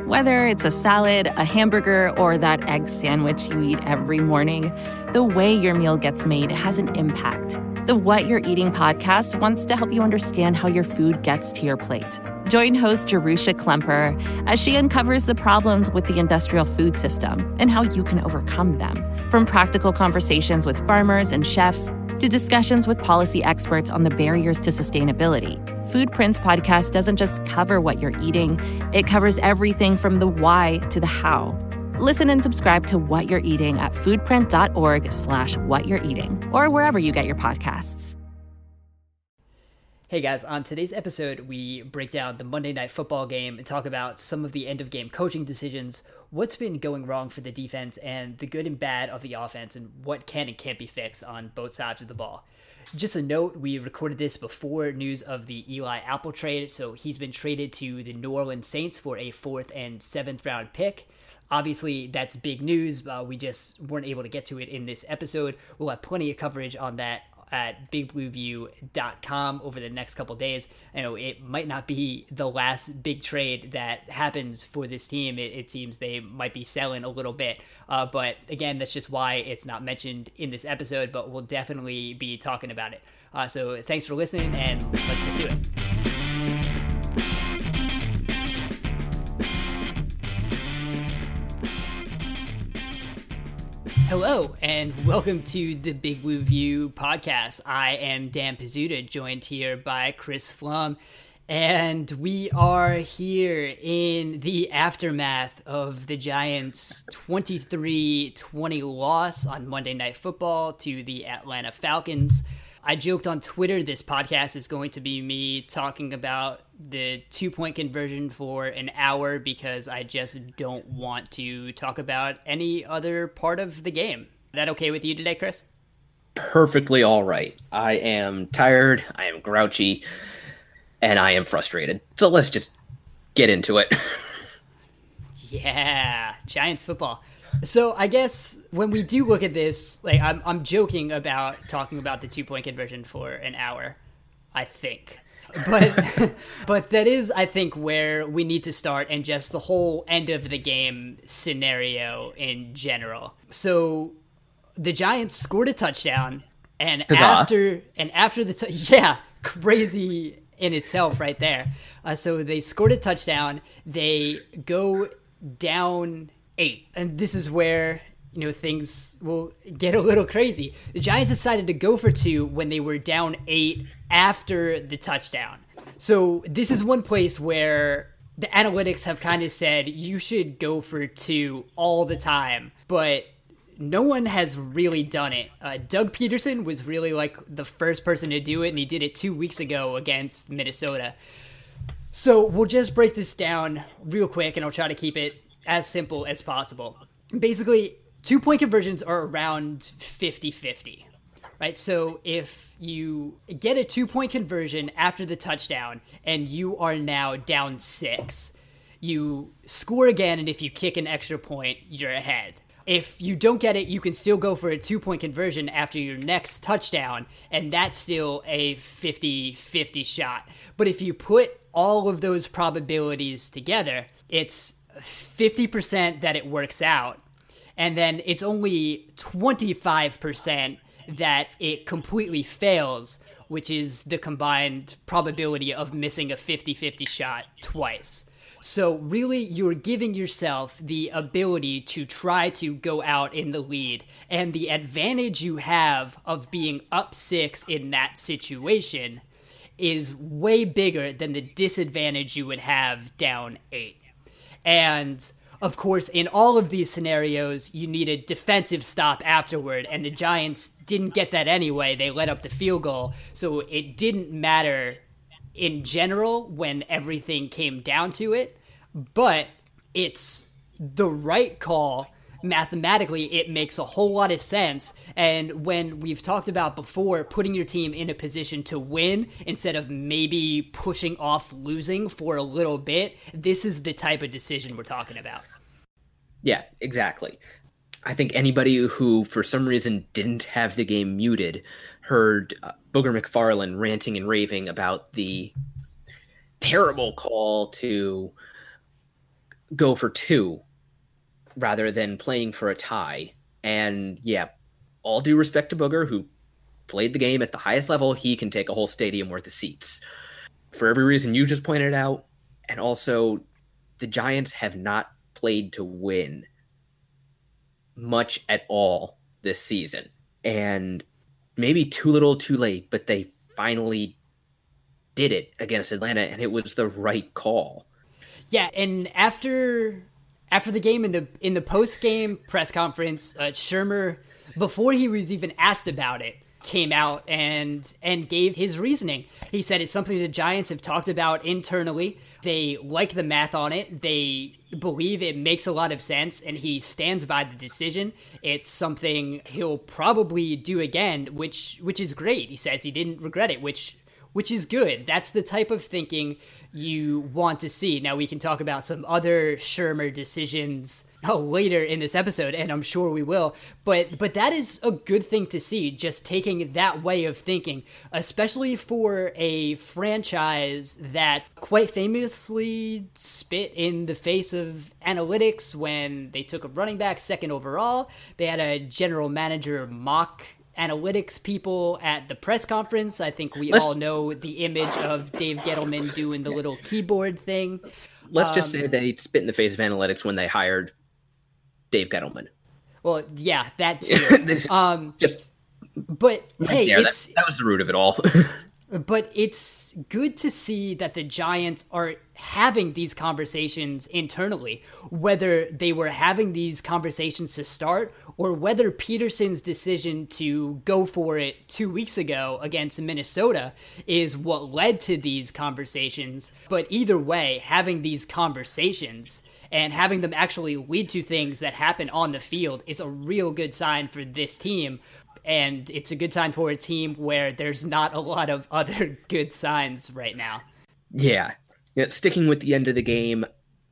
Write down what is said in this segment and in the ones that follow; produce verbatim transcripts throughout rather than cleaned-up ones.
Whether it's a salad, a hamburger, or that egg sandwich you eat every morning, the way your meal gets made has an impact. The What You're Eating podcast wants to help you understand how your food gets to your plate. Join host Jerusha Klemper as she uncovers the problems with the industrial food system and how you can overcome them. From practical conversations with farmers and chefs to discussions with policy experts on the barriers to sustainability, Foodprints podcast doesn't just cover what you're eating, it covers everything from the why to the how. Listen and subscribe to What You're Eating at foodprint.org slash what you're eating or wherever you get your podcasts. Hey guys, on today's episode, we break down the Monday Night Football game and talk about some of the end-of-game coaching decisions, what's been going wrong for the defense, and the good and bad of the offense, and what can and can't be fixed on both sides of the ball. Just a note, we recorded this before news of the Eli Apple trade, so he's been traded to the New Orleans Saints for a fourth and seventh round pick. Obviously, that's big news. Uh, we just weren't able to get to it in this episode. We'll have plenty of coverage on that at big blue view dot com over the next couple days. I know it might not be the last big trade that happens for this team. It, it seems they might be selling a little bit. Uh, but again, that's just why it's not mentioned in this episode, but we'll definitely be talking about it. Uh, so thanks for listening, and let's get to it. Hello, and welcome to the Big Blue View podcast. I am Dan Pizzuta, joined here by Chris Flum, and we are here in the aftermath of the Giants' twenty-three twenty loss on Monday Night Football to the Atlanta Falcons. I joked on Twitter this podcast is going to be me talking about the two-point conversion for an hour because I just don't want to talk about any other part of the game. Is that okay with you today, Chris? Perfectly all right. I am tired, I am grouchy, and I am frustrated. So let's just get into it. Yeah, Giants football. So I guess when we do look at this, like I'm I'm joking about talking about the two-point conversion for an hour, I think. But but that is, I think, where we need to start, and just the whole end of the game scenario in general. So the Giants scored a touchdown, and Huzzah. after and after the t- yeah, crazy in itself right there. Uh, so they scored a touchdown. They go down eight, and this is where, you know, things will get a little crazy. The Giants decided to go for two when they were down eight after the touchdown. So this is one place where the analytics have kind of said you should go for two all the time, but no one has really done it. Uh, Doug Peterson was really like the first person to do it, and he did it two weeks ago against Minnesota. So we'll just break this down real quick, and I'll try to keep it as simple as possible. Basically, two-point conversions are around fifty-fifty, right? So if you get a two-point conversion after the touchdown and you are now down six, you score again, and if you kick an extra point, you're ahead. If you don't get it, you can still go for a two-point conversion after your next touchdown, and that's still a fifty-fifty shot. But if you put all of those probabilities together, it's fifty percent that it works out, and then it's only twenty-five percent that it completely fails, which is the combined probability of missing a fifty-fifty shot twice. So really, you're giving yourself the ability to try to go out in the lead, and the advantage you have of being up six in that situation is way bigger than the disadvantage you would have down eight. And of course, in all of these scenarios, you need a defensive stop afterward, and the Giants didn't get that anyway. They let up the field goal, so it didn't matter in general when everything came down to it, but it's the right call. Mathematically, it makes a whole lot of sense. And when we've talked about before, putting your team in a position to win instead of maybe pushing off losing for a little bit, this is the type of decision we're talking about. Yeah, exactly. I think anybody who, for some reason, didn't have the game muted heard uh, Booger McFarland ranting and raving about the terrible call to go for two rather than playing for a tie. And yeah, all due respect to Booger, who played the game at the highest level, he can take a whole stadium worth of seats. For every reason you just pointed out, and also the Giants have not played to win much at all this season. And maybe too little too late, but they finally did it against Atlanta, and it was the right call. Yeah, and after after the game, in the in the post-game press conference, uh, Shurmur, before he was even asked about it, came out and and gave his reasoning. He said it's something the Giants have talked about internally. They like the math on it. They believe it makes a lot of sense, and he stands by the decision. It's something he'll probably do again, which which is great. He says he didn't regret it, which which is good. That's the type of thinking you want to see. Now, we can talk about some other Shurmur decisions oh, later in this episode, and I'm sure we will. But but that is a good thing to see, just taking that way of thinking, especially for a franchise that quite famously spit in the face of analytics when they took a running back second overall. They had a general manager mock analytics people at the press conference. I think we Let's, all know the image of Dave Gettleman doing the little keyboard thing. Let's um, just say they spit in the face of analytics when they hired Dave Gettleman. Well, yeah, that too. just, um, just but right hey, there, it's that, that was the root of it all. but it's good to see that the Giants are having these conversations internally, whether they were having these conversations to start or whether Peterson's decision to go for it two weeks ago against Minnesota is what led to these conversations. But either way, having these conversations and having them actually lead to things that happen on the field is a real good sign for this team. And it's a good sign for a team where there's not a lot of other good signs right now. Yeah. Yeah, sticking with the end of the game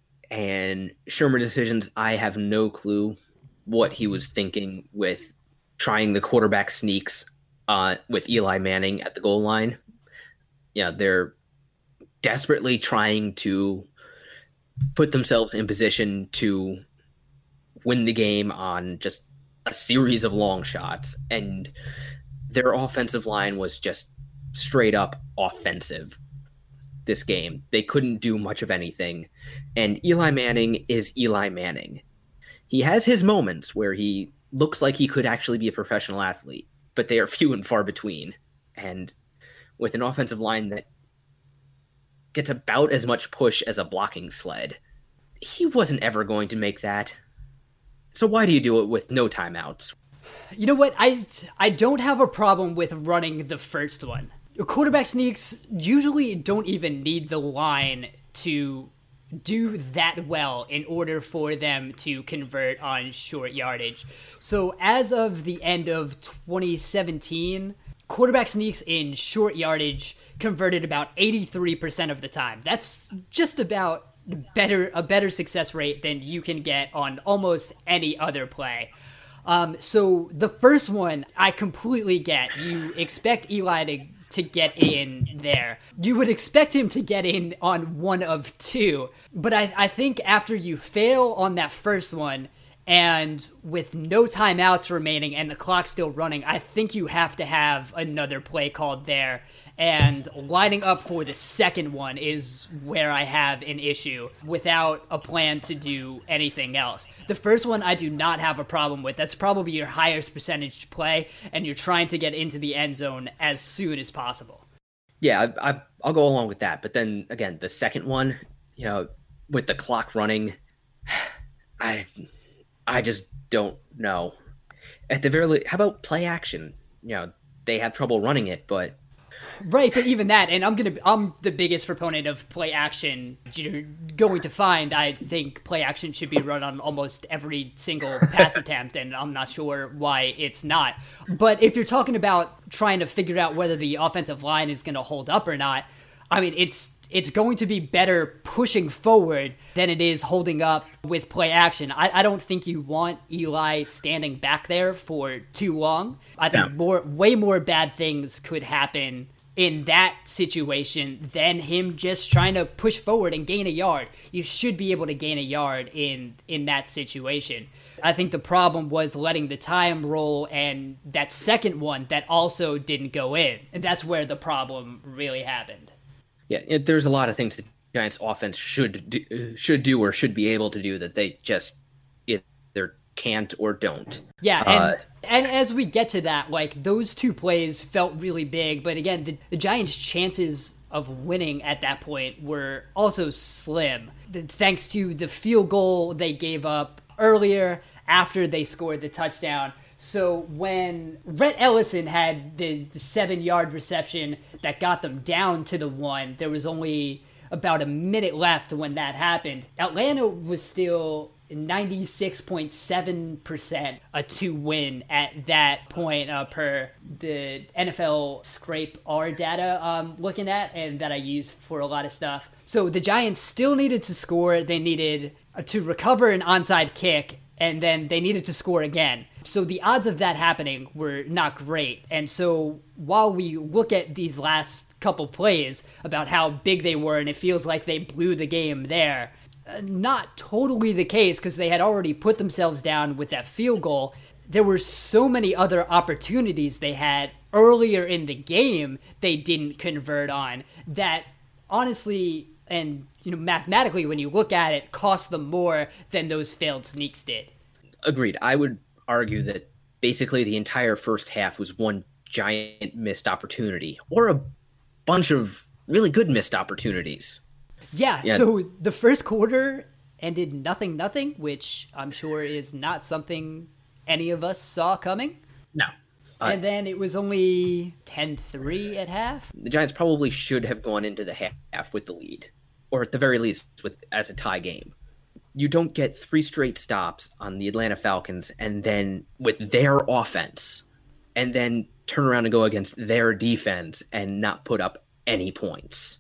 and Shurmur decisions, I have no clue what he was thinking with trying the quarterback sneaks uh, with Eli Manning at the goal line. Yeah, they're desperately trying to put themselves in position to win the game on just a series of long shots, and their offensive line was just straight up offensive this game. They couldn't do much of anything, and Eli Manning is Eli Manning. He has his moments where he looks like he could actually be a professional athlete, but they are few and far between. And with an offensive line that gets about as much push as a blocking sled, he wasn't ever going to make that. So why do you do it with no timeouts? You know what? I I don't have a problem with running the first one. Quarterback sneaks usually don't even need the line to do that well in order for them to convert on short yardage. So as of the end of twenty seventeen, quarterback sneaks in short yardage converted about eighty-three percent of the time. That's just about better a better success rate than you can get on almost any other play. Um, so the first one, I completely get. You expect Eli to, to get in there. You would expect him to get in on one of two. But I, I think after you fail on that first one, and with no timeouts remaining and the clock still running, I think you have to have another play called there. And lining up for the second one is where I have an issue without a plan to do anything else. The first one I do not have a problem with. That's probably your highest percentage play, and you're trying to get into the end zone as soon as possible. Yeah, I, I, I'll go along with that. But then, again, the second one, you know, with the clock running, I I just don't know. At the very least, how about play action? You know, they have trouble running it, but... Right, but even that, and I'm gonna, I'm the biggest proponent of play action. You're going to find, I think, play action should be run on almost every single pass attempt, and I'm not sure why it's not. But if you're talking about trying to figure out whether the offensive line is going to hold up or not, I mean, it's it's going to be better pushing forward than it is holding up with play action. I, I don't think you want Eli standing back there for too long. I think no. more, way more bad things could happen in that situation than him just trying to push forward and gain a yard. You should be able to gain a yard in in that situation. I think the problem was letting the time roll, and that second one that also didn't go in. And that's where the problem really happened. Yeah, it, there's a lot of things the Giants offense should do, should do or should be able to do that they just either can't or don't. Yeah, and uh, and as we get to that, like, those two plays felt really big, but again, the, the Giants' chances of winning at that point were also slim, thanks to the field goal they gave up earlier after they scored the touchdown. So when Rhett Ellison had the, the seven-yard reception that got them down to the one, there was only about a minute left when that happened. Atlanta was still ninety-six point seven percent a to win at that point, uh, per the N F L Scrape R data I'm looking at and that I use for a lot of stuff. So the Giants still needed to score. They needed to recover an onside kick, and then they needed to score again. So the odds of that happening were not great. And so while we look at these last couple plays about how big they were and it feels like they blew the game there, not totally the case, because they had already put themselves down with that field goal. There were so many other opportunities they had earlier in the game they didn't convert on that, honestly, and you know, mathematically, when you look at it, cost them more than those failed sneaks did. Agreed. I would argue that basically the entire first half was one giant missed opportunity, or a bunch of really good missed opportunities. Yeah, yeah. So the first quarter ended nothing nothing, which I'm sure is not something any of us saw coming. No. Uh, and then it was only ten three at half. The Giants probably should have gone into the half with the lead, or at the very least with as a tie game. You don't get three straight stops on the Atlanta Falcons and then with their offense, and then turn around and go against their defense and not put up any points.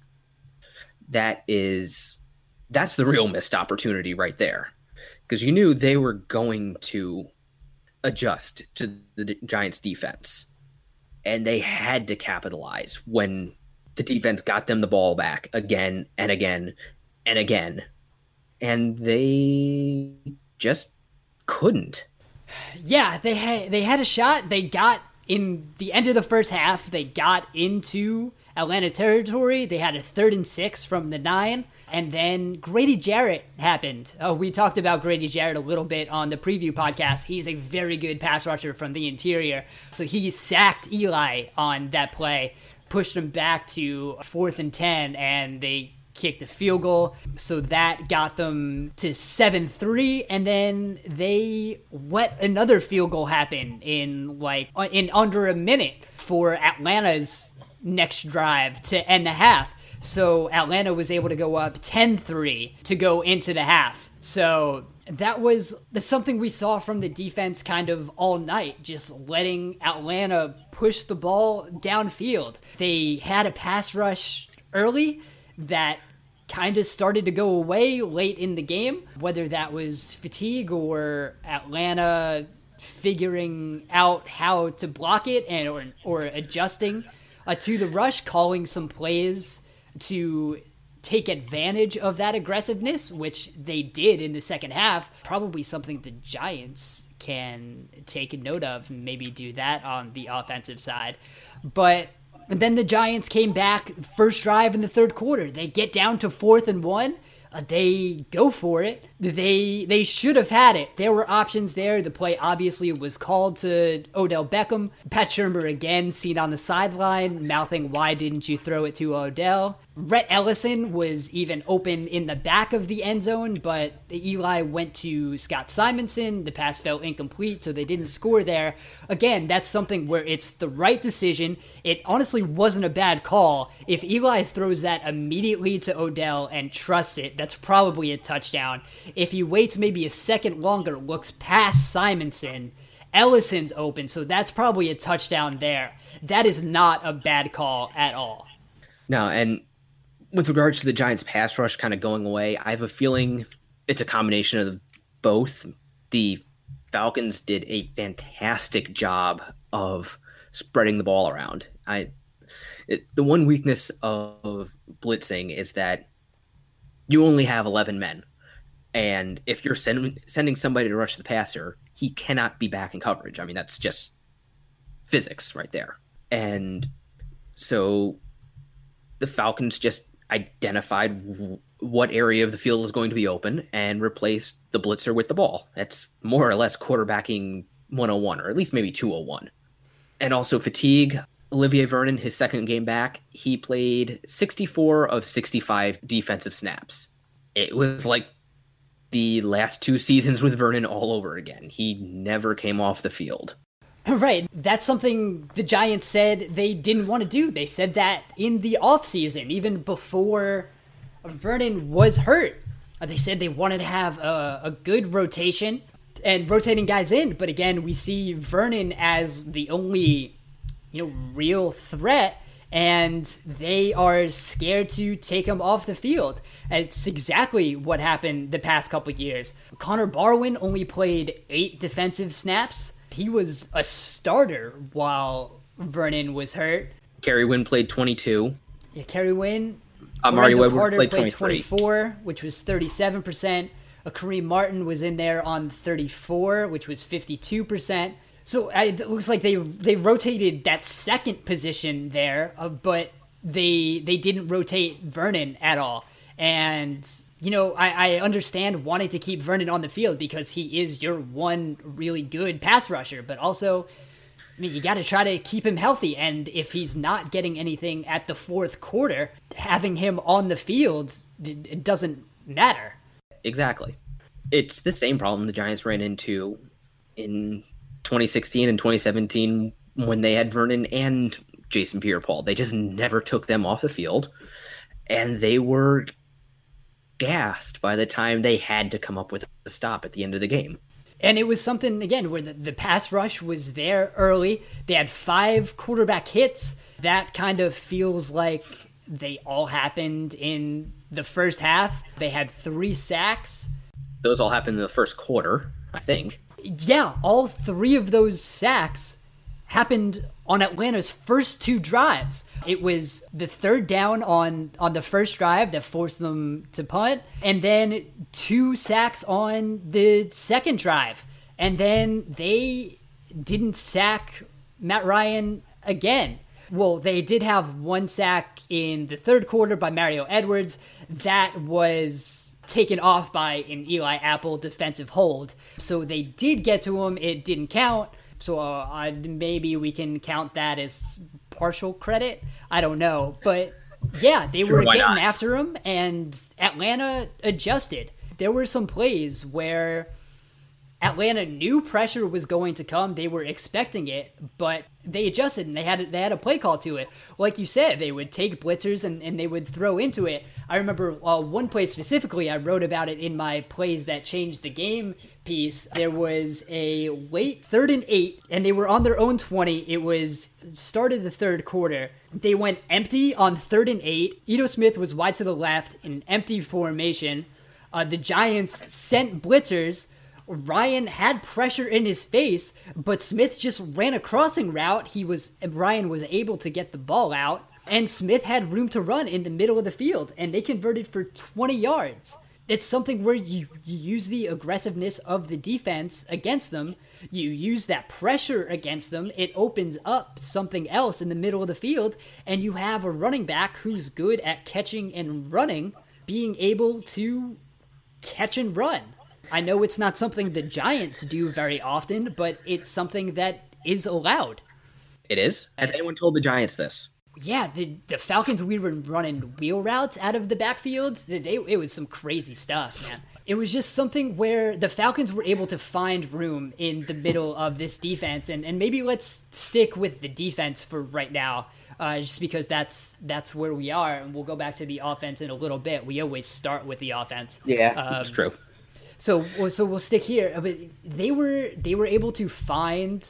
That is, that's the real missed opportunity right there. Because you knew they were going to adjust to the Giants defense. And they had to capitalize when the defense got them the ball back again and again and again. And they just couldn't. Yeah, they had, they had a shot. They got, in the end of the first half, they got into Atlanta territory. They had a third and six from the nine, and then Grady Jarrett happened. Oh, we talked about Grady Jarrett a little bit on the preview podcast. He's a very good pass rusher from the interior. So he sacked Eli on that play, pushed him back to fourth and ten, and they kicked a field goal. So that got them to seven three, and then they let another field goal happen in like in under a minute for Atlanta's next drive to end the half. So Atlanta was able to go up ten three to go into the half. So that was something we saw from the defense kind of all night, just letting Atlanta push the ball downfield. They had a pass rush early that kind of started to go away late in the game, whether that was fatigue or Atlanta figuring out how to block it and or, or adjusting Uh, to the rush, calling some plays to take advantage of that aggressiveness, which they did in the second half. Probably something the Giants can take a note of and maybe do that on the offensive side. But then the Giants came back, first drive in the third quarter. They get down to fourth and one. Uh, they go for it. They they should have had it. There were options there. The play obviously was called to Odell Beckham. Pat Shurmur again seen on the sideline, mouthing, "Why didn't you throw it to Odell?" Rhett Ellison was even open in the back of the end zone, but Eli went to Scott Simonson. The pass fell incomplete, so they didn't score there. Again, that's something where it's the right decision. It honestly wasn't a bad call. If Eli throws that immediately to Odell and trusts it, that's probably a touchdown. If he waits maybe a second longer, looks past Simonson, Ellison's open, so that's probably a touchdown there. That is not a bad call at all. No, and with regards to the Giants pass rush kind of going away, I have a feeling it's a combination of both. The Falcons did a fantastic job of spreading the ball around. I It, the one weakness of blitzing is that you only have eleven men. And if you're send, sending somebody to rush the passer, he cannot be back in coverage. I mean, that's just physics right there. And so the Falcons just identified w- what area of the field was going to be open and replaced the blitzer with the ball. That's more or less quarterbacking one oh one, or at least maybe two oh one. And also fatigue. Olivier Vernon, his second game back, he played sixty-four of sixty-five defensive snaps. It was like the last two seasons with Vernon all over again. He never came off the field. Right. That's something the Giants said they didn't want to do. They said that in the offseason, even before Vernon was hurt. They said they wanted to have a, a good rotation and rotating guys in. But again, we see Vernon as the only, you know, real threat, and they are scared to take him off the field. And it's exactly what happened the past couple of years. Connor Barwin only played eight defensive snaps. He was a starter while Vernon was hurt. Kerry Wynn played twenty-two. Yeah, Kerry Wynn. Uh, Mario Edwards Carter played, played twenty-three. twenty-four, which was thirty-seven percent. A Kareem Martin was in there on thirty-four, which was fifty-two percent. So I, it looks like they they rotated that second position there, uh, but they they didn't rotate Vernon at all. And you know, I, I understand wanting to keep Vernon on the field because he is your one really good pass rusher, but also, I mean, you got to try to keep him healthy. And if he's not getting anything at the fourth quarter, having him on the field, it doesn't matter. Exactly. It's the same problem the Giants ran into in twenty sixteen and twenty seventeen when they had Vernon and Jason Pierre-Paul. They just never took them off the field, and they were gassed by the time they had to come up with a stop at the end of the game. And it was something, again, where the, the pass rush was there early. They had five quarterback hits. That kind of feels like they all happened in the first half. They had three sacks. Those all happened in the first quarter, I think. Yeah, all three of those sacks happened on Atlanta's first two drives. It was the third down on, on the first drive that forced them to punt, and then two sacks on the second drive. And then they didn't sack Matt Ryan again. Well, they did have one sack in the third quarter by Mario Edwards. That was taken off by an Eli Apple defensive hold. So they did get to him. It didn't count. So uh, maybe we can count that as partial credit. I don't know. But yeah, they sure, were getting not? after him, and Atlanta adjusted. There were some plays where Atlanta knew pressure was going to come. They were expecting it, but they adjusted, and they had they had a play call to it. Like you said, they would take blitzers and, and they would throw into it. I remember uh, one play specifically, I wrote about it in my Plays That Changed the Game piece. There was a late third and eight, and they were on their own twenty. It was started the third quarter. They went empty on third and eight. Ito Smith was wide to the left in an empty formation. Uh, the Giants sent blitzers. Ryan had pressure in his face, but Smith just ran a crossing route. He was Ryan was able to get the ball out, and Smith had room to run in the middle of the field, and they converted for twenty yards. It's something where you, you use the aggressiveness of the defense against them. You use that pressure against them. It opens up something else in the middle of the field, and you have a running back who's good at catching and running, being able to catch and run. I know it's not something the Giants do very often, but it's something that is allowed. It is? Has anyone told the Giants this? Yeah, the the Falcons, we were running wheel routes out of the backfields. They, they, it was some crazy stuff, man. It was just something where the Falcons were able to find room in the middle of this defense. And, and maybe let's stick with the defense for right now, uh, just because that's that's where we are. And we'll go back to the offense in a little bit. We always start with the offense. Yeah, um, that's true. So so we'll stick here. But they were they were able to find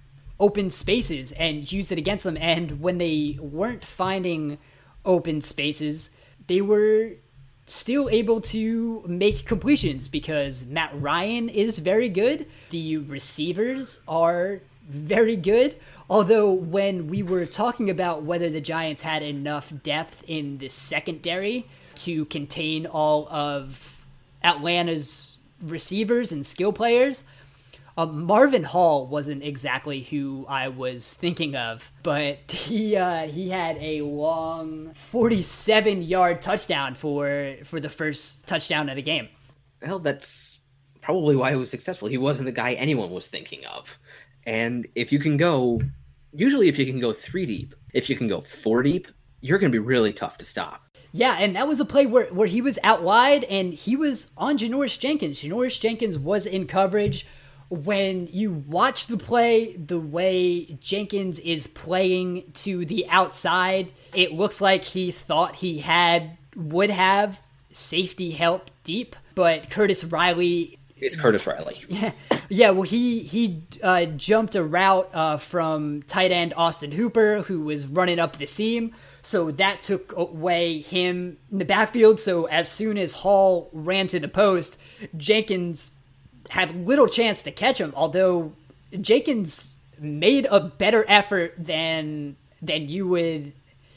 open spaces and use it against them. And when they weren't finding open spaces, they were still able to make completions because Matt Ryan is very good. The receivers are very good. Although when we were talking about whether the Giants had enough depth in the secondary to contain all of Atlanta's receivers and skill players, uh, Marvin Hall wasn't exactly who I was thinking of, but he uh, he had a long forty-seven yard touchdown for for the first touchdown of the game. Well, that's probably why he was successful. He wasn't the guy anyone was thinking of. And if you can go, usually if you can go three deep, if you can go four deep, you're going to be really tough to stop. Yeah, and that was a play where, where he was out wide and he was on Janoris Jenkins. Janoris Jenkins was in coverage. When you watch the play, the way Jenkins is playing to the outside, it looks like he thought he had, would have safety help deep, but Curtis Riley... It's Curtis Riley. Yeah, yeah. Well, he he uh, jumped a route uh, from tight end Austin Hooper, who was running up the seam. So that took away him in the backfield. So as soon as Hall ran to the post, Jenkins had little chance to catch him. Although Jenkins made a better effort than than you would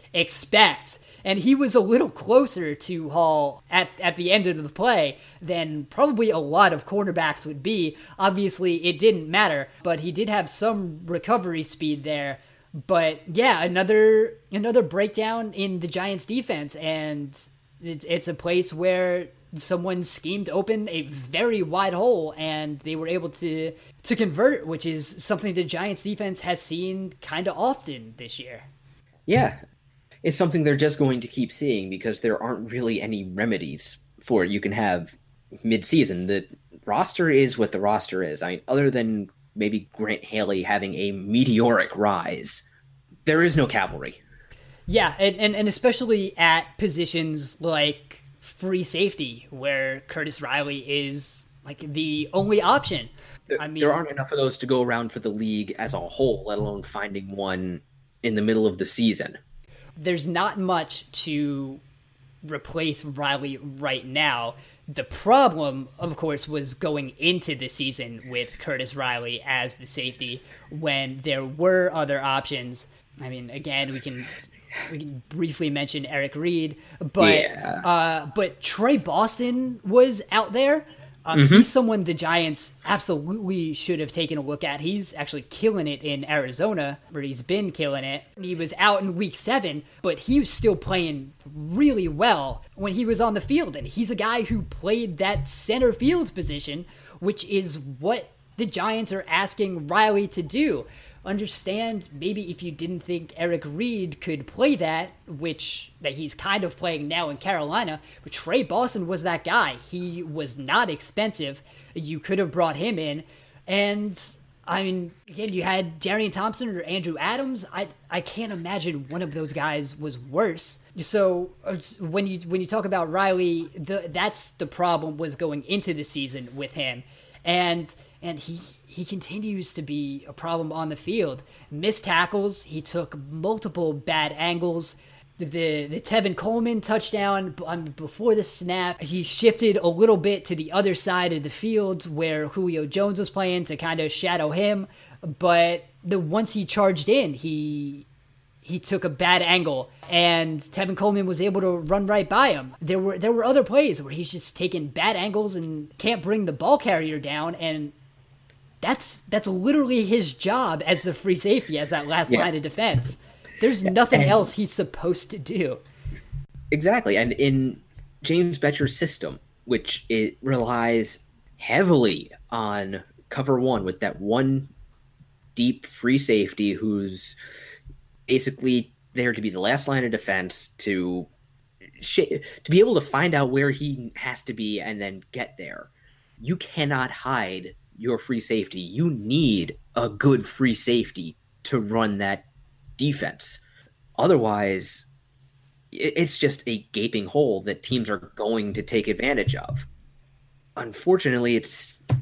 expect. And he was a little closer to Hall at, at the end of the play than probably a lot of cornerbacks would be. Obviously, it didn't matter, but he did have some recovery speed there. But yeah, another another breakdown in the Giants' defense, and it's, it's a place where someone schemed open a very wide hole, and they were able to to convert, which is something the Giants' defense has seen kind of often this year. Yeah. It's something they're just going to keep seeing because there aren't really any remedies for it. You can have mid-season. The roster is what the roster is. I mean, other than maybe Grant Haley having a meteoric rise, there is no cavalry. Yeah, and, and, and especially at positions like free safety, where Curtis Riley is like the only option. There, I mean, there aren't enough of those to go around for the league as a whole, let alone finding one in the middle of the season. There's not much to replace Riley right now. The problem, of course, was going into the season with Curtis Riley as the safety when there were other options. I mean, again, we can we can briefly mention Eric Reed, but yeah. uh, but Trey Boston was out there. Um, mm-hmm. He's someone the Giants absolutely should have taken a look at. He's actually killing it in Arizona, where he's been killing it. He was out in week seven, but he was still playing really well when he was on the field. And he's a guy who played that center field position, which is what the Giants are asking Riley to do. Understand maybe if you didn't think Eric Reed could play that, which that he's kind of playing now in Carolina, but Trey Boston was that guy. He was not expensive. You could have brought him in. And I mean, again, you had Darian Thompson or Andrew Adams. I I can't imagine one of those guys was worse. So when you when you talk about Riley, the, that's the problem was going into the season with him. And and he he continues to be a problem on the field. Missed tackles. He took multiple bad angles. The the Tevin Coleman touchdown um, before the snap, he shifted a little bit to the other side of the field where Julio Jones was playing to kind of shadow him. But the once he charged in, he he took a bad angle, and Tevin Coleman was able to run right by him. There were there were other plays where he's just taking bad angles and can't bring the ball carrier down, and that's that's literally his job as the free safety, as that last yeah. line of defense. There's nothing and, else he's supposed to do. Exactly, and in James Bettcher's system, which it relies heavily on cover one with that one deep free safety who's basically there to be the last line of defense, to sh- to be able to find out where he has to be and then get there. You cannot hide your free safety. You need a good free safety to run that defense. Otherwise, it's just a gaping hole that teams are going to take advantage of. Unfortunately, it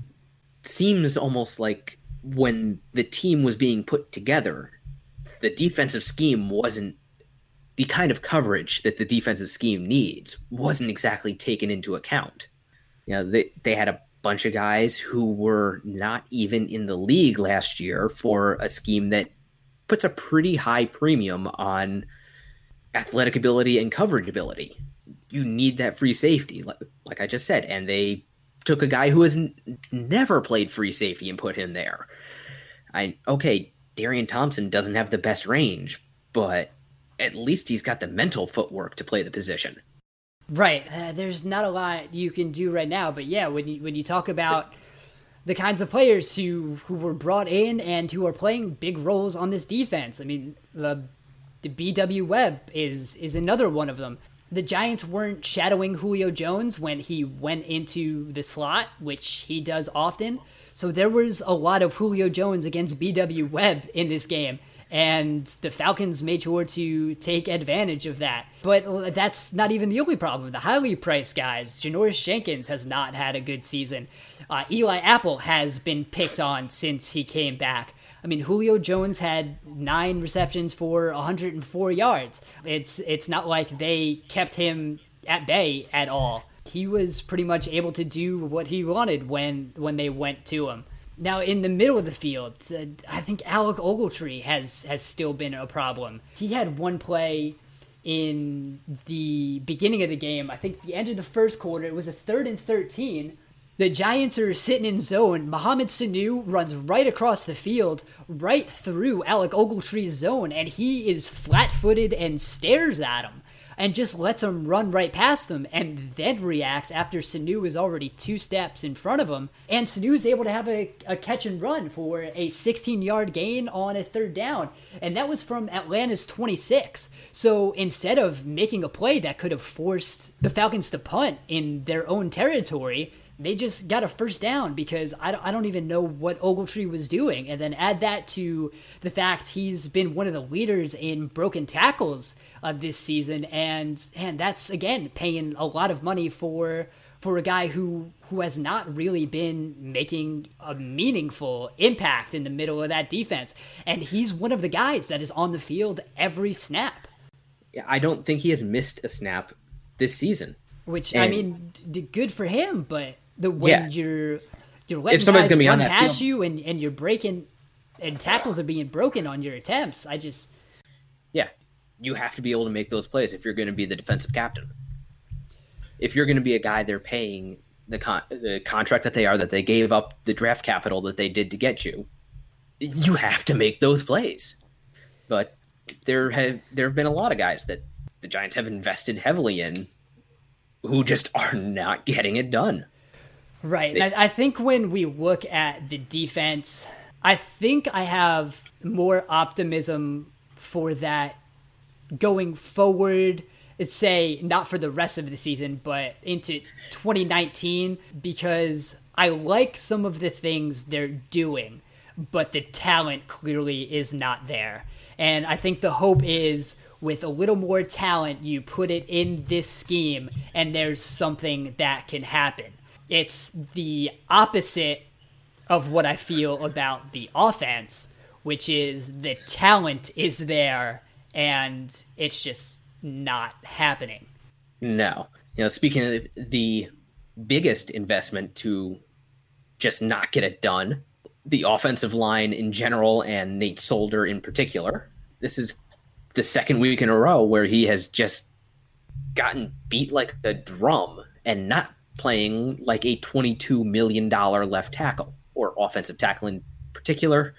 seems almost like when the team was being put together, the defensive scheme wasn't the kind of coverage that the defensive scheme needs, wasn't exactly taken into account. You know, they, they had a bunch of guys who were not even in the league last year for a scheme that puts a pretty high premium on athletic ability and coverage ability. You need that free safety, like, like I just said, and they took a guy who has n- never played free safety and put him there. I okay, Darian Thompson doesn't have the best range, but at least he's got the mental footwork to play the position. Right. Uh, there's not a lot you can do right now, but yeah, when you when you talk about the kinds of players who who were brought in and who are playing big roles on this defense, I mean, the the B W Webb is is another one of them. The Giants weren't shadowing Julio Jones when he went into the slot, which he does often. So there was a lot of Julio Jones against B W Webb in this game. And the Falcons made sure to take advantage of that. But that's not even the only problem. The highly priced guys, Janoris Jenkins has not had a good season. Uh, Eli Apple has been picked on since he came back. I mean, Julio Jones had nine receptions for one hundred four yards. It's it's not like they kept him at bay at all. He was pretty much able to do what he wanted when when they went to him. Now, in the middle of the field, uh, I think Alec Ogletree has, has still been a problem. He had one play in the beginning of the game. I think the end of the first quarter, it was a third and thirteen. The Giants are sitting in zone. Mohamed Sanu runs right across the field, right through Alec Ogletree's zone, and he is flat-footed and stares at him and just lets him run right past him, and then reacts after Sanu is already two steps in front of him. And Sanu is able to have a, a catch and run for a sixteen-yard gain on a third down, and that was from Atlanta's twenty-six. So instead of making a play that could have forced the Falcons to punt in their own territory, they just got a first down because I don't, I don't even know what Ogletree was doing. And then add that to the fact he's been one of the leaders in broken tackles uh, this season. And and that's, again, paying a lot of money for for a guy who, who has not really been making a meaningful impact in the middle of that defense. And he's one of the guys that is on the field every snap. I don't think he has missed a snap this season. Which, and, I mean, d- good for him, but the when yeah. you're you're letting if somebody's guys gonna be run on that past field. you and, and you're breaking and tackles are being broken on your attempts, I just yeah, you have to be able to make those plays if you're going to be the defensive captain. If you're going to be a guy they're paying the con- the contract that they are, that they gave up the draft capital that they did to get you, you have to make those plays. But there have there have been a lot of guys that the Giants have invested heavily in who just are not getting it done. Right. And I, I think when we look at the defense, I think I have more optimism for that going forward. It's say not for the rest of the season, but into twenty nineteen, because I like some of the things they're doing, but the talent clearly is not there. And I think the hope is with a little more talent, you put it in this scheme and there's something that can happen. It's the opposite of what I feel about the offense, which is the talent is there and it's just not happening. No. You know, speaking of the biggest investment to just not get it done, the offensive line in general and Nate Solder in particular, this is the second week in a row where he has just gotten beat like a drum and not playing like a twenty-two million dollars left tackle or offensive tackle in particular.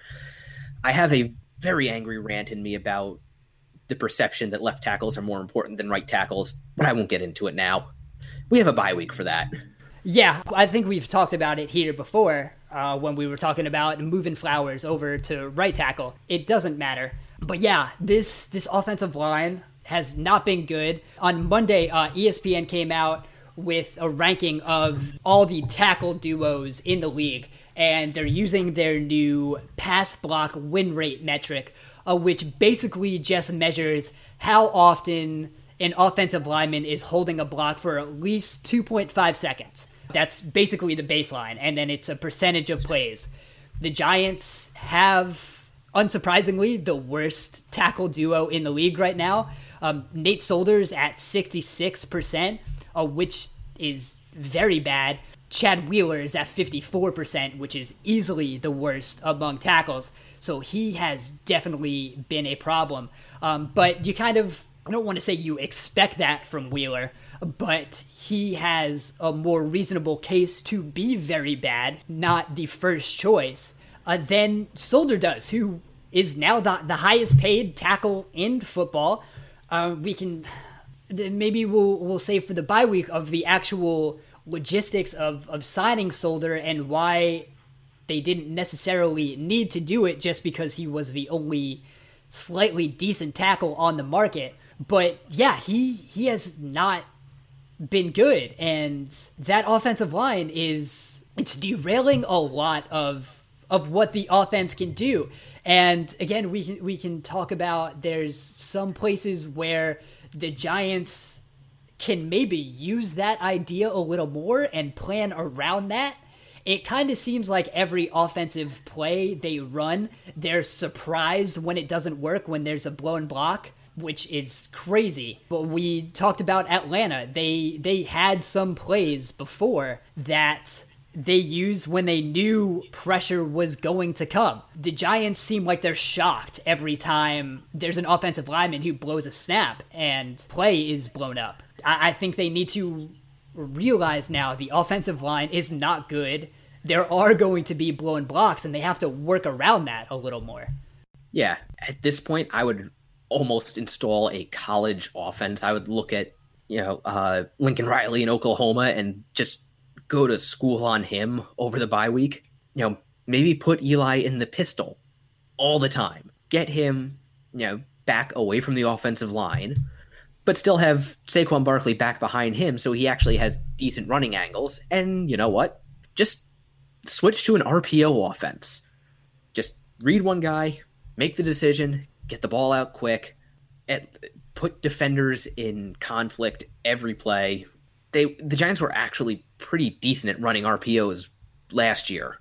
I have a very angry rant in me about the perception that left tackles are more important than right tackles, but I won't get into it now. We have a bye week for that. Yeah, I think we've talked about it here before uh, when we were talking about moving Flowers over to right tackle. It doesn't matter. But yeah, this this offensive line has not been good. On Monday, uh, E S P N came out with a ranking of all the tackle duos in the league, and they're using their new pass block win rate metric, uh, which basically just measures how often an offensive lineman is holding a block for at least two point five seconds. That's basically the baseline, and then it's a percentage of plays. The Giants have, unsurprisingly, the worst tackle duo in the league right now. Um, Nate Solder's at sixty-six percent, uh, which is very bad. Chad Wheeler is at fifty-four percent, which is easily the worst among tackles. So he has definitely been a problem. Um, but you kind of, I don't want to say you expect that from Wheeler, but he has a more reasonable case to be very bad, not the first choice, uh, than Solder does, who is now the, the highest paid tackle in football. Uh, we can, maybe we'll, we'll save for the bye week of the actual logistics of, of signing Solder and why they didn't necessarily need to do it just because he was the only slightly decent tackle on the market. But yeah, he he has not been good, and that offensive line is, it's derailing a lot of of what the offense can do. And again, we can we can talk about, there's some places where the Giants can maybe use that idea a little more and plan around that. It kind of seems like every offensive play they run, they're surprised when it doesn't work, when there's a blown block, which is crazy. But we talked about Atlanta. They they had some plays before that they used when they knew pressure was going to come. The Giants seem like they're shocked every time there's an offensive lineman who blows a snap and play is blown up. I, I think they need to realize now the offensive line is not good. There are going to be blown blocks, and they have to work around that a little more. Yeah, at this point, I would almost install a college offense. I would look at, you know, uh, Lincoln Riley in Oklahoma and just go to school on him over the bye week. You know, maybe put Eli in the pistol all the time. Get him, you know, back away from the offensive line, but still have Saquon Barkley back behind him so he actually has decent running angles. And you know what? Just switch to an R P O offense. Just read one guy, make the decision, get the ball out quick, and put defenders in conflict every play. They the Giants were actually pretty decent at running R P Os last year.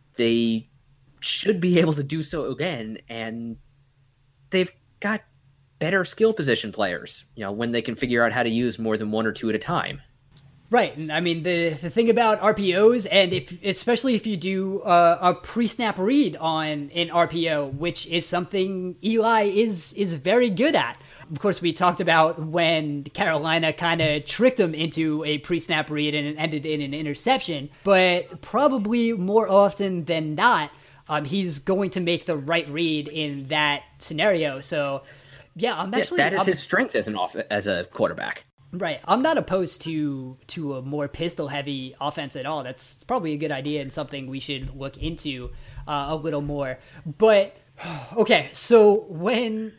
They should be able to do so again, and they've got better skill position players, you know, when they can figure out how to use more than one or two at a time. Right, and I mean, the the thing about R P Os, and if especially if you do uh, a pre-snap read on an R P O, which is something Eli is is very good at. Of course, we talked about when Carolina kind of tricked him into a pre-snap read and it ended in an interception, but probably more often than not, um, he's going to make the right read in that scenario. So, yeah, I'm actually... Yeah, that is I'm, his strength as an off as a quarterback. Right. I'm not opposed to to a more pistol-heavy offense at all. That's probably a good idea and something we should look into uh, a little more. But, okay, so when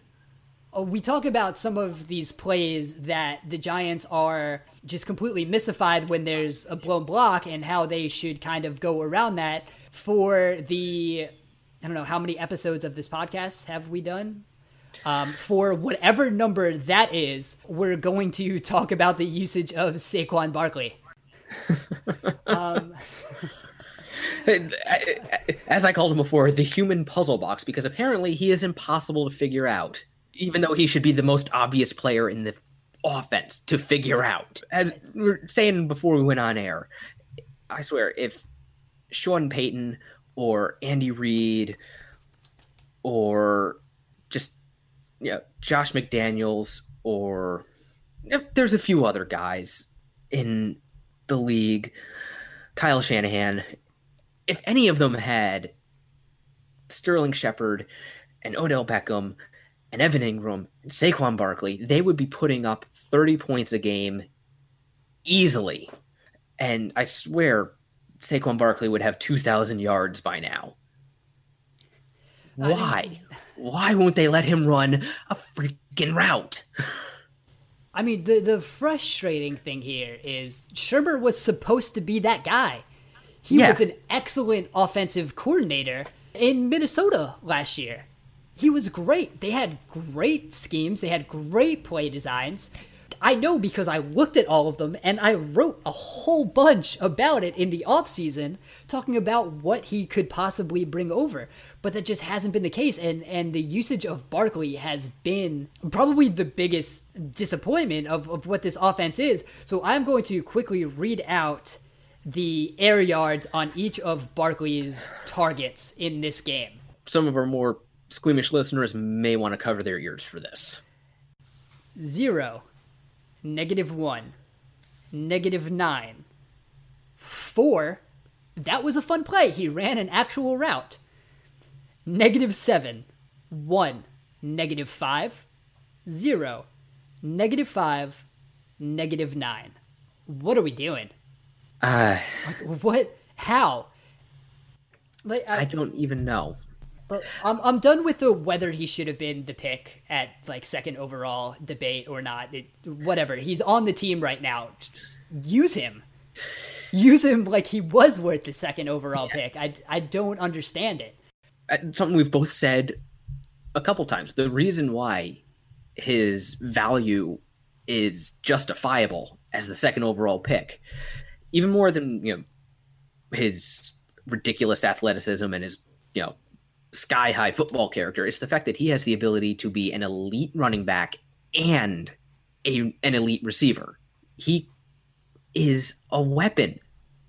we talk about some of these plays that the Giants are just completely mystified when there's a blown block and how they should kind of go around that, for the, I don't know, how many episodes of this podcast have we done? Um, for whatever number that is, we're going to talk about the usage of Saquon Barkley. um, As I called him before, the human puzzle box, because apparently he is impossible to figure out, even though he should be the most obvious player in the offense to figure out. As we were saying before we went on air, I swear, if Sean Payton or Andy Reid or just, you know, Josh McDaniels, or, you know, there's a few other guys in the league, Kyle Shanahan, if any of them had Sterling Shepard and Odell Beckham and Evan Ingram and Saquon Barkley, they would be putting up thirty points a game easily. And I swear Saquon Barkley would have two thousand yards by now. Why? I mean, Why won't they let him run a freaking route? I mean, the, the frustrating thing here is Shurmur was supposed to be that guy. He yeah. was an excellent offensive coordinator in Minnesota last year. He was great. They had great schemes. They had great play designs. I know because I looked at all of them and I wrote a whole bunch about it in the offseason, talking about what he could possibly bring over. But that just hasn't been the case. And, and the usage of Barkley has been probably the biggest disappointment of, of what this offense is. So I'm going to quickly read out the air yards on each of Barkley's targets in this game. Some of our more squeamish listeners may want to cover their ears for this. Zero, negative one, negative nine, four. That was a fun play. He ran an actual route. Negative seven, one, negative five, zero, negative five, negative nine. What are we doing? Uh, like, what? How? Like, I, I don't even know. I'm I'm done with the whether he should have been the pick at like second overall debate or not. It, whatever. He's on the team right now. Just use him. Use him like he was worth the second overall yeah. pick. I I don't understand it. Something we've both said a couple times. The reason why his value is justifiable as the second overall pick, even more than, you know, his ridiculous athleticism and his, you know, sky high football character, it's the fact that he has the ability to be an elite running back and a, an elite receiver. He is a weapon,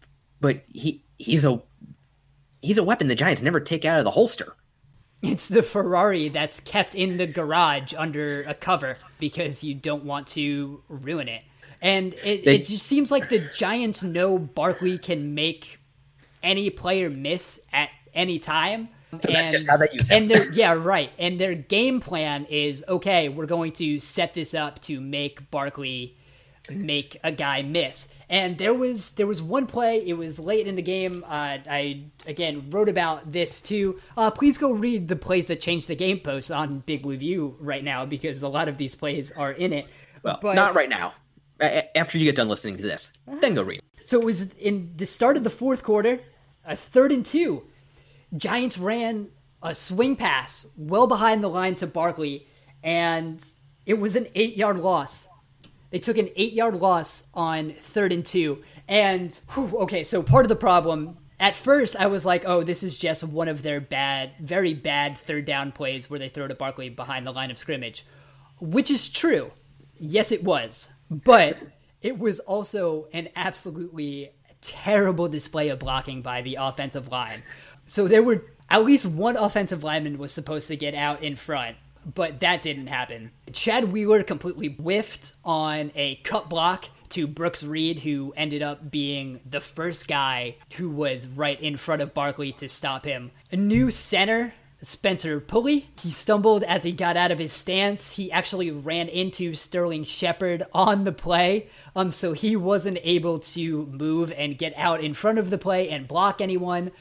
but he he's a he's a weapon the Giants never take out of the holster. It's the Ferrari that's kept in the garage under a cover because you don't want to ruin it. And it, they, it just seems like the Giants know Barkley can make any player miss at any time. So and, that's just how they use him. And their, yeah, right. And their game plan is, okay, we're going to set this up to make Barkley make a guy miss. And there was there was one play. It was late in the game. Uh, I, again, wrote about this too. Uh, please go read the plays that changed the game post on Big Blue View right now because a lot of these plays are in it. Well, but, not right now. After you get done listening to this, then go read. So it was in the start of the fourth quarter, a third and two. Giants ran a swing pass well behind the line to Barkley, and it was an eight-yard loss. They took an eight-yard loss on third and two. And, whew, okay, so part of the problem, at first I was like, oh, this is just one of their bad, very bad third down plays where they throw to Barkley behind the line of scrimmage, which is true. Yes, it was. But it was also an absolutely terrible display of blocking by the offensive line. So there were at least one offensive lineman was supposed to get out in front, but that didn't happen. Chad Wheeler completely whiffed on a cut block to Brooks Reed, who ended up being the first guy who was right in front of Barkley to stop him. A new center, Spencer Pulley, he stumbled as he got out of his stance. He actually ran into Sterling Shepard on the play, um, so he wasn't able to move and get out in front of the play and block anyone.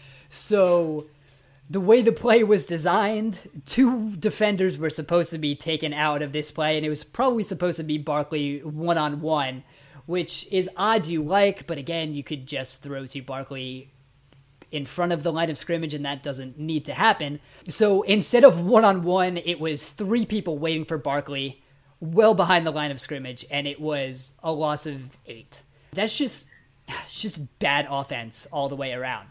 So the way the play was designed, two defenders were supposed to be taken out of this play, and it was probably supposed to be Barkley one-on-one, which is odd you like, but again, you could just throw to Barkley in front of the line of scrimmage, and that doesn't need to happen. So instead of one-on-one, it was three people waiting for Barkley well behind the line of scrimmage, and it was a loss of eight. That's just, just bad offense all the way around.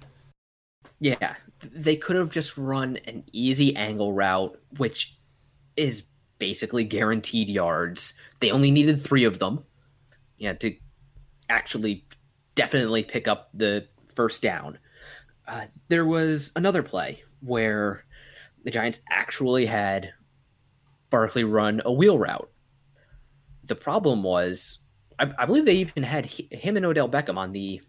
Yeah, they could have just run an easy angle route, which is basically guaranteed yards. They only needed three of them, yeah, to actually definitely pick up the first down. Uh, there was another play where the Giants actually had Barkley run a wheel route. The problem was, I, I believe they even had he, him and Odell Beckham on the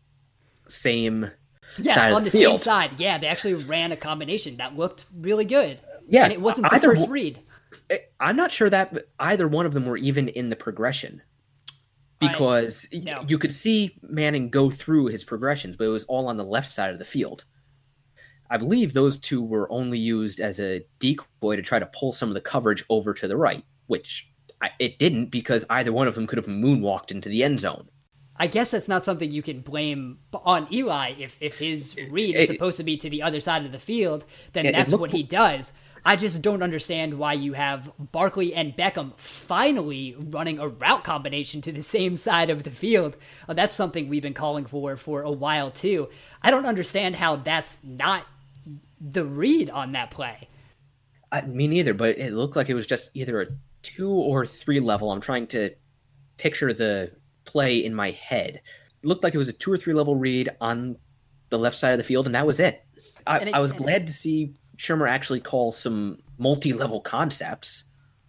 same yes, side on of the, the field. same side. Yeah, they actually ran a combination that looked really good. Yeah, and it wasn't the either, first read. I'm not sure that either one of them were even in the progression. Because I, no. you could see Manning go through his progressions, but it was all on the left side of the field. I believe those two were only used as a decoy to try to pull some of the coverage over to the right, which I, it didn't because either one of them could have moonwalked into the end zone. I guess that's not something you can blame on Eli. If, if his read is supposed to be to the other side of the field, then it, that's it looked, what he does. I just don't understand why you have Barkley and Beckham finally running a route combination to the same side of the field. Uh, that's something we've been calling for for a while, too. I don't understand how that's not the read on that play. Uh, me neither, but it looked like it was just either a two or three level. I'm trying to picture the play in my head. looked like it was a two or three level read on the left side of the field, and that was it. I, it, I was glad to see Shurmur actually call some multi-level concepts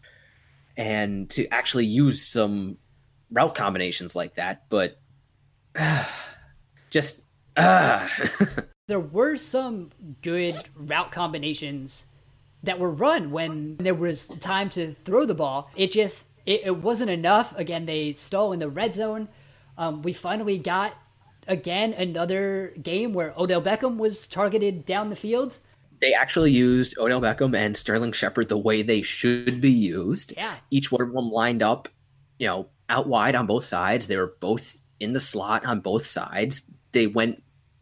and to actually use some route combinations like that, but uh, just uh. There were some good route combinations that were run when there was time to throw the ball. It just it, it wasn't enough. Again, they stall in the red zone. Um, we finally got again another game where Odell Beckham was targeted down the field. They actually used Odell Beckham and Sterling Shepard the way they should be used. Yeah. Each one of them lined up, you know, out wide on both sides. They were both in the slot on both sides. They went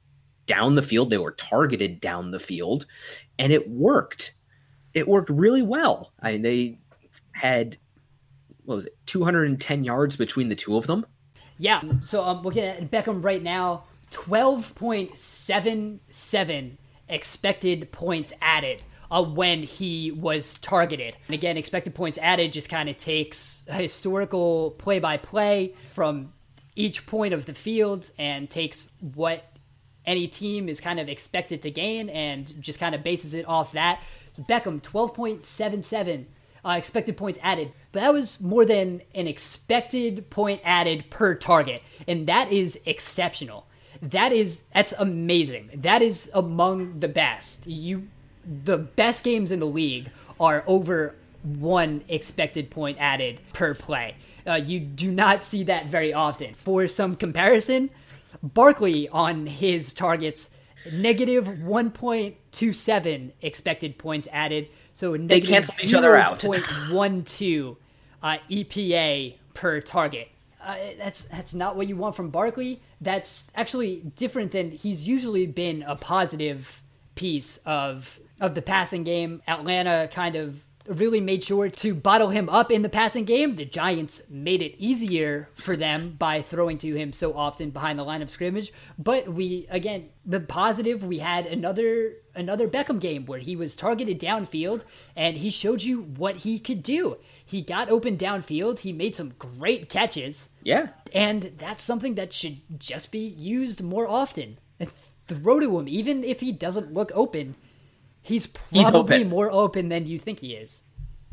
down the field. They were targeted down the field, and it worked. It worked really well. I mean, they had, what was it, two hundred ten yards between the two of them. Yeah, so I'm looking at Beckham right now, twelve point seven seven expected points added uh, when he was targeted. And again, expected points added just kind of takes a historical play-by-play from each point of the field and takes what any team is kind of expected to gain and just kind of bases it off that. So Beckham, twelve point seven seven uh, expected points added, but that was more than an expected point added per target, and that is exceptional. That is that's amazing. That is among the best. You, the best games in the league are over one expected point added per play. Uh, you do not see that very often. For some comparison, Barkley on his targets, negative one point two seven expected points added. So they cancel each other out. zero point one two uh, E P A per target. Uh, that's that's not what you want from Barkley. That's actually different than he's usually been a positive piece of of the passing game. Atlanta kind of really made sure to bottle him up in the passing game. The Giants made it easier for them by throwing to him so often behind the line of scrimmage. But we, again, the positive, we had another another Beckham game where he was targeted downfield and he showed you what he could do. He got open downfield. He made some great catches. Yeah. And that's something that should just be used more often. Throw to him, even if he doesn't look open. He's probably he's open. more open than you think he is.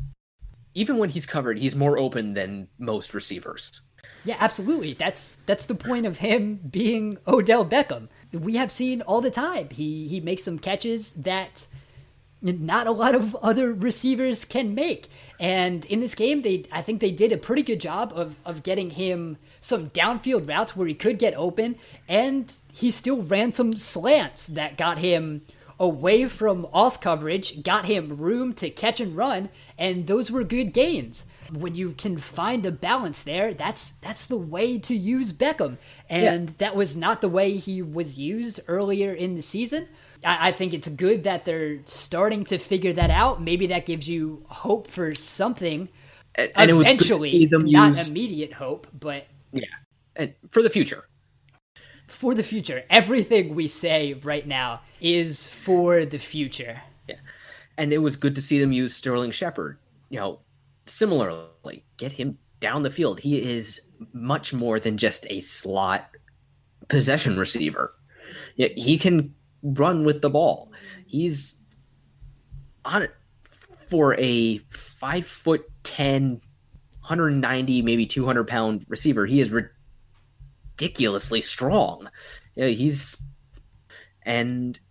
Even when he's covered, he's more open than most receivers. Yeah, absolutely. That's that's the point of him being Odell Beckham. We have seen all the time. He he makes some catches that not a lot of other receivers can make. And in this game, they I think they did a pretty good job of, of getting him some downfield routes where he could get open, and he still ran some slants that got him away from off coverage, got him room to catch and run, and those were good gains. When you can find a balance there, that's that's the way to use Beckham. And yeah. that was not the way he was used earlier in the season. I, I think it's good that they're starting to figure that out. Maybe that gives you hope for something. And, and eventually, it was good to see them not use... immediate hope, but yeah, and for the future. For the future. Everything we say right now is for the future. Yeah. And it was good to see them use Sterling Shepard. You know, similarly, get him down the field. He is much more than just a slot possession receiver. He can run with the ball. He's on it for a five foot ten, one hundred ninety, maybe two hundred pound receiver. He is ridiculously strong. Yeah, he's and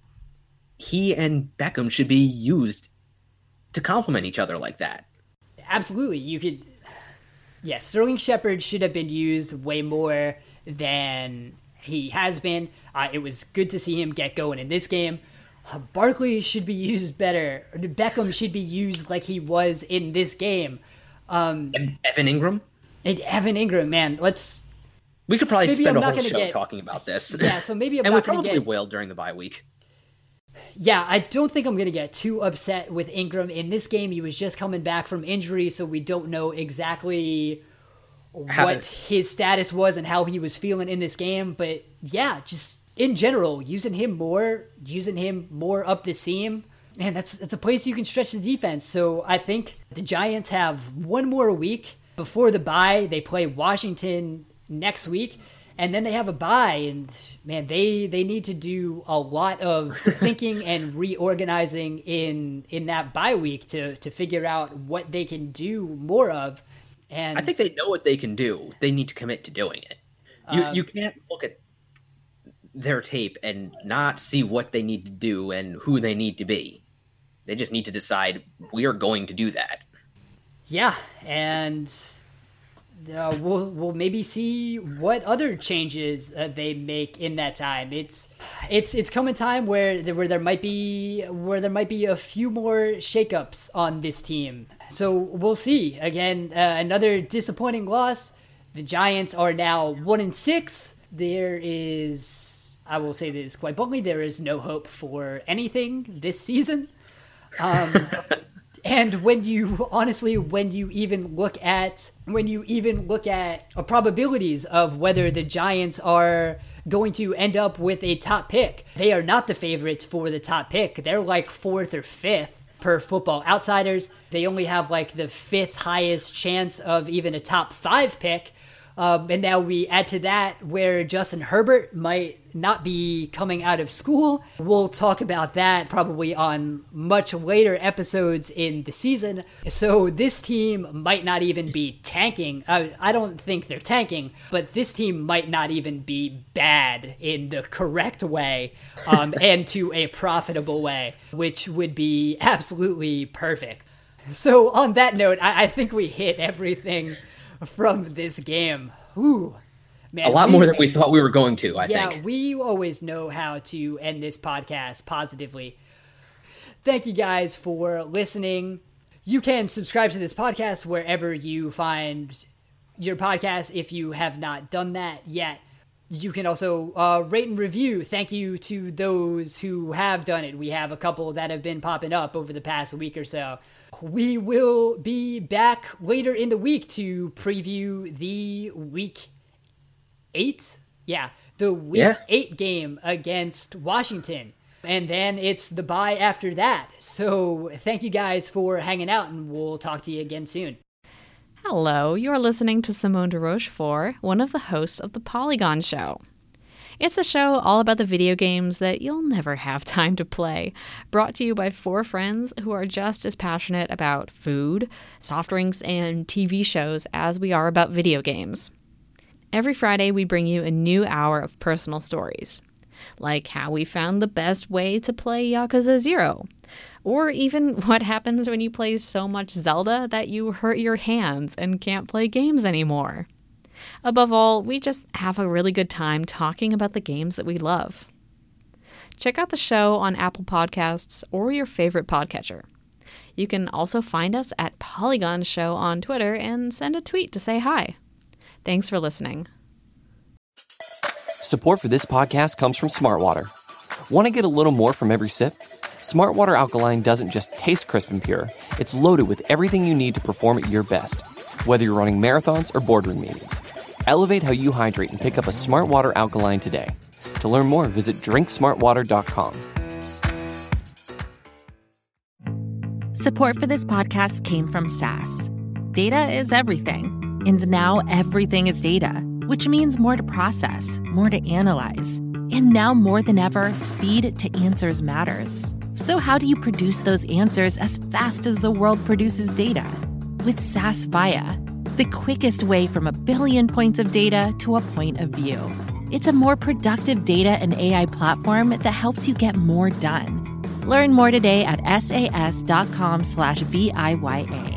he and Beckham should be used to complement each other like that. Absolutely. You could yeah, Sterling Shepard should have been used way more than he has been. Uh, it was good to see him get going in this game. Uh, Barkley should be used better. Beckham should be used like he was in this game. Um, Evan Ingram? And Evan Ingram, man, let's We could probably maybe spend I'm a whole show get, talking about this. Yeah, so maybe I'm and not we going to probably get... will during the bye week. Yeah, I don't think I'm going to get too upset with Ingram. In this game, he was just coming back from injury, so we don't know exactly How what it... his status was and how he was feeling in this game. But yeah, just in general, using him more, using him more up the seam, man, that's, that's a place you can stretch the defense. So I think the Giants have one more week before the bye. They play Washington next week. And then they have a bye, and man, they they need to do a lot of thinking and reorganizing in in that bye week to to figure out what they can do more of. And I think they know what they can do. They need to commit to doing it. You um, you can't look at their tape and not see what they need to do and who they need to be. They just need to decide, we are going to do that. Yeah, and Uh, we'll we'll maybe see what other changes uh, they make in that time. It's it's it's coming time where there, where there might be where there might be a few more shakeups on this team. So we'll see. Again, uh, another disappointing loss. The Giants are now one and six. There is, I will say this quite bluntly, there is no hope for anything this season. Um, And when you, honestly, when you even look at, when you even look at uh, probabilities of whether the Giants are going to end up with a top pick, they are not the favorites for the top pick. They're like fourth or fifth per Football Outsiders. They only have like the fifth highest chance of even a top five pick. Um, and now we add to that where Justin Herbert might not be coming out of school. We'll talk about that probably on much later episodes in the season. So this team might not even be tanking. I, I don't think they're tanking, but this team might not even be bad in the correct way um, and to a profitable way, which would be absolutely perfect. So on that note, I, I think we hit everything from this game. Ooh, man, a lot we, more than we thought we were going to, I yeah, think. Yeah, we always know how to end this podcast positively. Thank you guys for listening. You can subscribe to this podcast wherever you find your podcast if you have not done that yet. You can also uh, rate and review. Thank you to those who have done it. We have a couple that have been popping up over the past week or so. We will be back later in the week to preview the week eight. Yeah, the week yeah. eight game against Washington. And then it's the bye after that. So thank you guys for hanging out, and we'll talk to you again soon. Hello, you're listening to Simone de Rochefort, one of the hosts of The Polygon Show. It's a show all about the video games that you'll never have time to play, brought to you by four friends who are just as passionate about food, soft drinks, and T V shows as we are about video games. Every Friday, we bring you a new hour of personal stories, like how we found the best way to play Yakuza Zero, or even what happens when you play so much Zelda that you hurt your hands and can't play games anymore. Above all, we just have a really good time talking about the games that we love. Check out the show on Apple Podcasts or your favorite podcatcher. You can also find us at Polygon Show on Twitter and send a tweet to say hi. Thanks for listening. Support for this podcast comes from Smartwater. Want to get a little more from every sip? Smartwater Alkaline doesn't just taste crisp and pure. It's loaded with everything you need to perform at your best, whether you're running marathons or boardroom meetings. Elevate how you hydrate and pick up a Smartwater Alkaline today. To learn more, visit drink smart water dot com. Support for this podcast came from S A S. Data is everything, and now everything is data, which means more to process, more to analyze. And now more than ever, speed to answers matters. So how do you produce those answers as fast as the world produces data? With S A S Viya, the quickest way from a billion points of data to a point of view. It's a more productive data and A I platform that helps you get more done. Learn more today at sas.com slash V I Y A.